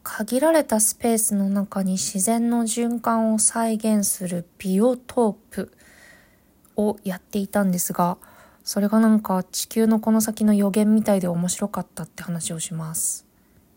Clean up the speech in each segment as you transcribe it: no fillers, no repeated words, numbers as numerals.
限られたスペースの中に自然の循環を再現するビオトープをやっていたんですが、それがなんか地球のこの先の予言みたいで面白かったって話をします。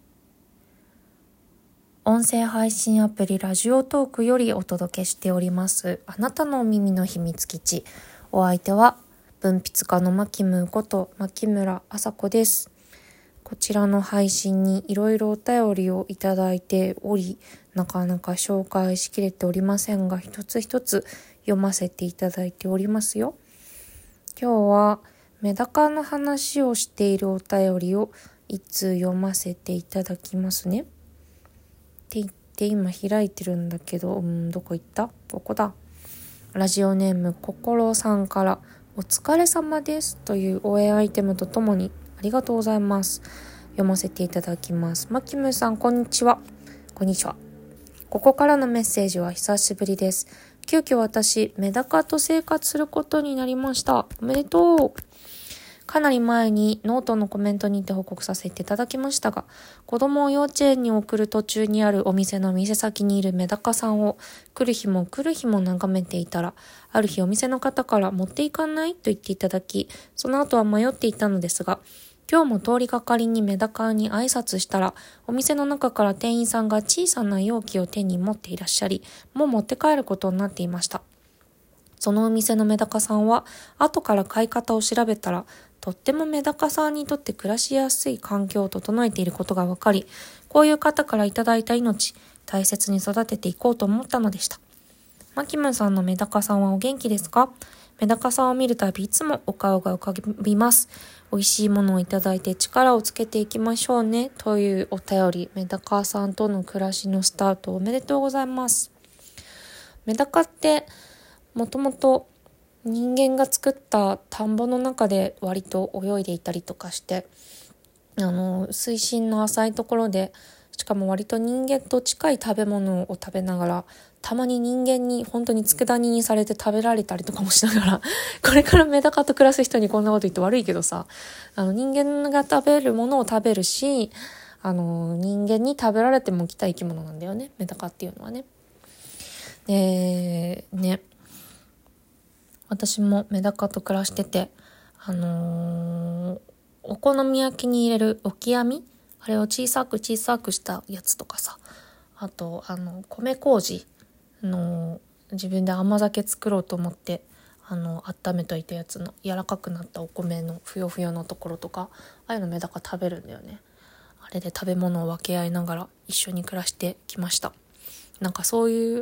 音声配信アプリラジオトークよりお届けしておりますあなたのお耳の秘密基地。お相手は文筆家のマキムーこと牧村麻子です。こちらの配信にいろいろお便りをいただいており、なかなか紹介しきれておりませんが、一つ一つ読ませていただいておりますよ。今日はメダカの話をしているお便りを一通読ませていただきますね。って言って今開いてるんだけど、どこ行った？ここだ。ラジオネーム心さんから、お疲れ様ですという応援アイテムとともにありがとうございます。読ませていただきます。マキムさん、こんにちは。こんにちは。ここからのメッセージは久しぶりです。急遽私、メダカと生活することになりました。おめでとう。かなり前にノートのコメントにて報告させていただきましたが、子供を幼稚園に送る途中にあるお店の店先にいるメダカさんを来る日も来る日も眺めていたら、ある日お店の方から持っていかないと言っていただき、その後は迷っていたのですが、今日も通りがかりにメダカに挨拶したら、お店の中から店員さんが小さな容器を手に持っていらっしゃり、もう持って帰ることになっていました。そのお店のメダカさんは、後から飼い方を調べたら、とってもメダカさんにとって暮らしやすい環境を整えていることが分かり、こういう方からいただいた命、大切に育てていこうと思ったのでした。マキムさんのメダカさんはお元気ですか？メダカさんを見るたびいつもお顔が浮かびます。美味しいものをいただいて力をつけていきましょうねというお便り。メダカさんとの暮らしのスタートおめでとうございます。メダカってもともと人間が作った田んぼの中で割と泳いでいたりとかして、水深の浅いところで、しかも割と人間と近い食べ物を食べながら、たまに人間に本当に佃煮にされて食べられたりとかもしながらこれからメダカと暮らす人にこんなこと言って悪いけどさ、人間が食べるものを食べるし、人間に食べられても来た生き物なんだよね、メダカっていうのはね。私もメダカと暮らしてて、お好み焼きに入れるオキアミ、あれを小さくしたやつとかさ、あと米麹の自分で甘酒作ろうと思って温めといたやつの柔らかくなったお米のふよふよのところとか、ああいうのメダカ食べるんだよね。あれで食べ物を分け合いながら一緒に暮らしてきました。なんかそういう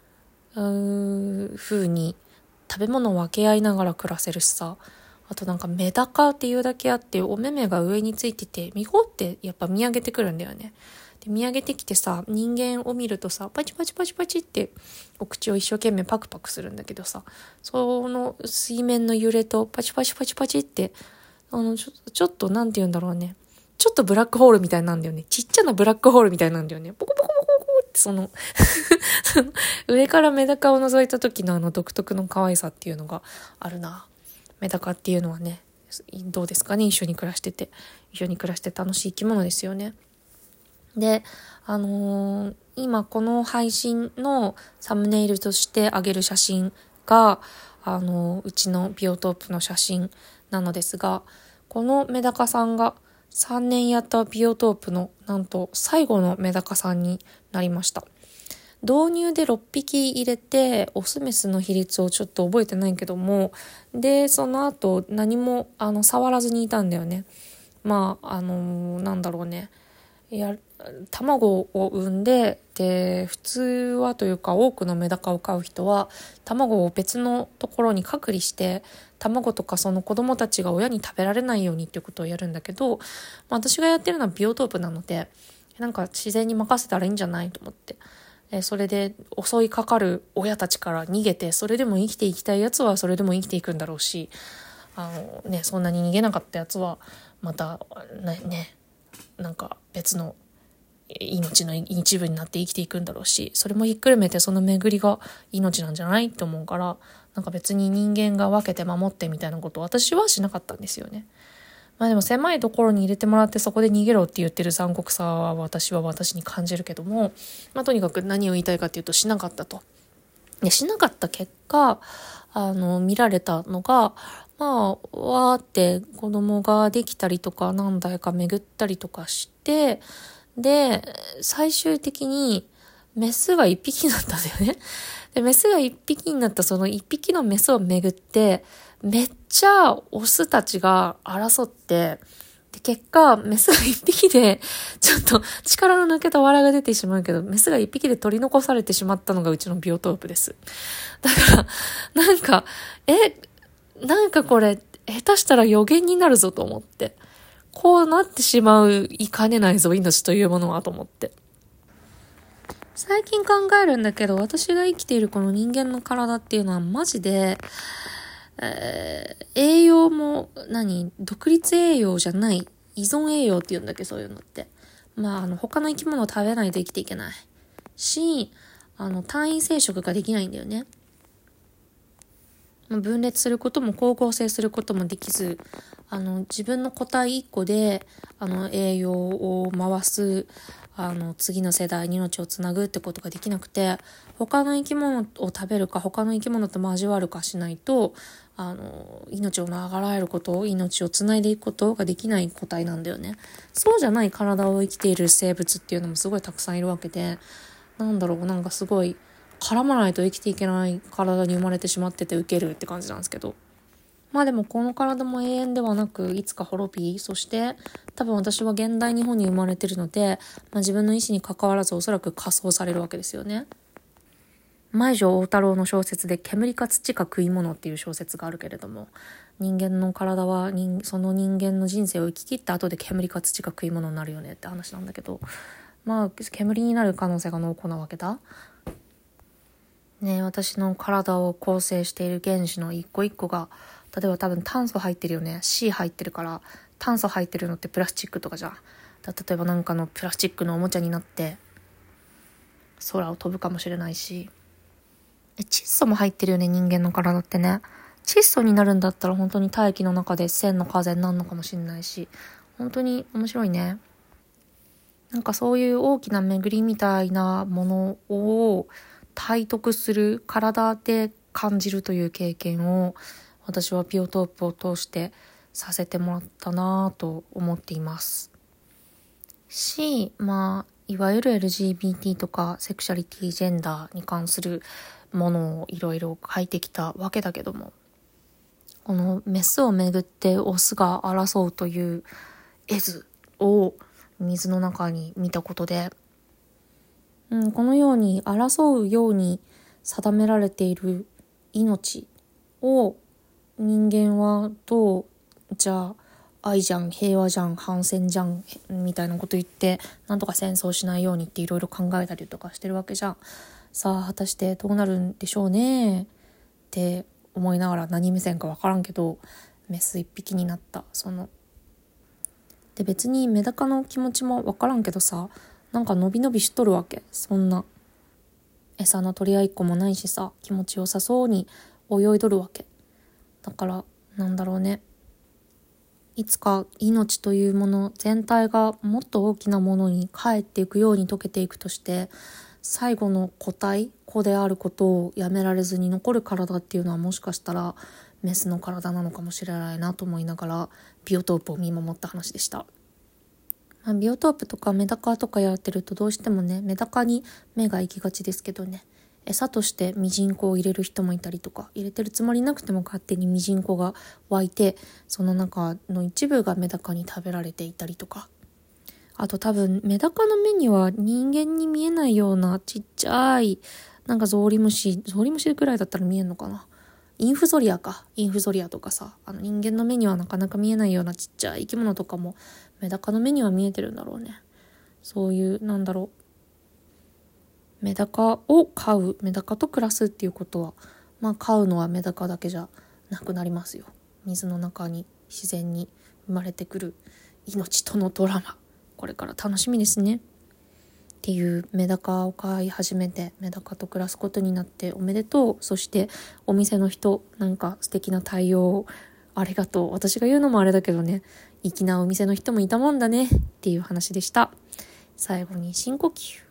風に食べ物を分け合いながら暮らせるしさ、あとなんかメダカっていうだけあってお目目が上についてて、ミホってやっぱ見上げてくるんだよね。で見上げてきてさ、人間を見るとさ、パチパチパチパチってお口を一生懸命パクパクするんだけどさ、その水面の揺れとパチパチパチパチってちょっとなんて言うんだろうね、ちょっとブラックホールみたいなんだよね。ちっちゃなブラックホールみたいなんだよね。ポコポコポコポコってその上からメダカを覗いた時の独特の可愛さっていうのがあるな。メダカっていうのはね、どうですかね、一緒に暮らして楽しい生き物ですよね。で、今この配信のサムネイルとして上げる写真が、うちのビオトープの写真なのですが、このメダカさんが3年やったビオトープのなんと最後のメダカさんになりました。導入で6匹入れて、オスメスの比率をちょっと覚えてないけども、で、その後何も触らずにいたんだよね。なんだろうね。卵を産んで、で、普通はというか多くのメダカを飼う人は、卵を別のところに隔離して、卵とかその子供たちが親に食べられないようにっていうことをやるんだけど、私がやってるのはビオトープなので、なんか自然に任せたらいいんじゃないと思って。それで襲いかかる親たちから逃げて、それでも生きていきたいやつはそれでも生きていくんだろうし、そんなに逃げなかったやつはまたなんか別の命の一部になって生きていくんだろうし、それもひっくるめてその巡りが命なんじゃないって思うから、なんか別に人間が分けて守ってみたいなことを私はしなかったんですよね。 まあでも狭いところに入れてもらってそこで逃げろって言ってる残酷さは私に感じるけども、まあとにかく何を言いたいかっていうとしなかったと。で、しなかった結果、見られたのが、まあ、わーって子供ができたりとか何代か巡ったりとかして、で、最終的にメスが一匹になったんだよね。で、メスが一匹になったその一匹のメスを巡って、めっちゃオスたちが争って、で、結果、メスが一匹で、ちょっと力の抜けた藁が出てしまうけど、メスが一匹で取り残されてしまったのがうちのビオトープです。だから、なんかこれ、下手したら予言になるぞと思って。こうなってしまいかねないぞ、命というものはと思って。最近考えるんだけど、私が生きているこの人間の体っていうのはマジで、栄養も独立栄養じゃない依存栄養って言うんだっけ、そういうのって。まあ、他の生き物を食べないと生きていけないし、単位生殖ができないんだよね。分裂することも光合成することもできず、自分の個体一個で栄養を回す次の世代に命をつなぐってことができなくて、他の生き物を食べるか他の生き物と交わるかしないと命を長らえること、命をつないでいくことができない個体なんだよね。そうじゃない体を生きている生物っていうのもすごいたくさんいるわけで、なんかすごい絡まないと生きていけない体に生まれてしまっててウケるって感じなんですけど、まあでもこの体も永遠ではなくいつか滅び、そして多分私は現代日本に生まれてるので、自分の意思に関わらずおそらく火葬されるわけですよね。前城大太郎の小説で煙か土か食い物っていう小説があるけれども、人間の体はその人間の人生を生き切った後で煙か土か食い物になるよねって話なんだけど、煙になる可能性が濃厚なわけだね。私の体を構成している原子の一個一個が、例えば多分炭素入ってるよね。C 入ってるから、炭素入ってるのってプラスチックとかじゃん。例えばなんかのプラスチックのおもちゃになって空を飛ぶかもしれないし、窒素も入ってるよね、人間の体ってね。窒素になるんだったら本当に大気の中で千の風になるのかもしれないし、本当に面白いね。なんかそういう大きな巡りみたいなものを体得する、体で感じるという経験を私はビオトープを通してさせてもらったなぁと思っていますし、いわゆる LGBT とかセクシャリティジェンダーに関するものをいろいろ書いてきたわけだけども、このメスをめぐってオスが争うという絵図を水の中に見たことで、このように争うように定められている命を人間はどう、じゃあ愛じゃん、平和じゃん、反戦じゃんみたいなこと言ってなんとか戦争しないようにっていろいろ考えたりとかしてるわけじゃん。さあ果たしてどうなるんでしょうねって思いながら、何目線か分からんけどメス一匹になったで、別にメダカの気持ちも分からんけどさ、なんか伸び伸びしとるわけ。そんな餌の取り合いっこもないしさ、気持ちよさそうに泳いどるわけだから、いつか命というもの全体がもっと大きなものに帰っていくように溶けていくとして、最後の子であることをやめられずに残る体っていうのはもしかしたらメスの体なのかもしれないなと思いながらビオトープを見守った話でした。ビオトープとかメダカとかやってるとどうしてもね、メダカに目が行きがちですけどね、餌としてミジンコを入れる人もいたりとか、入れてるつもりなくても勝手にミジンコが湧いて、その中の一部がメダカに食べられていたりとか、あと多分メダカの目には人間に見えないようなちっちゃいゾウリムシくらいだったら見えるのかな、インフゾリアとかさ、人間の目にはなかなか見えないようなちっちゃい生き物とかもメダカの目には見えてるんだろうね。そういうメダカを飼う、メダカと暮らすっていうことは、飼うのはメダカだけじゃなくなりますよ。水の中に自然に生まれてくる命とのドラマ、これから楽しみですね。っていうメダカを飼い始めて、メダカと暮らすことになっておめでとう。そしてお店の人、素敵な対応ありがとう。私が言うのもあれだけどね、粋なお店の人もいたもんだねっていう話でした。最後に深呼吸。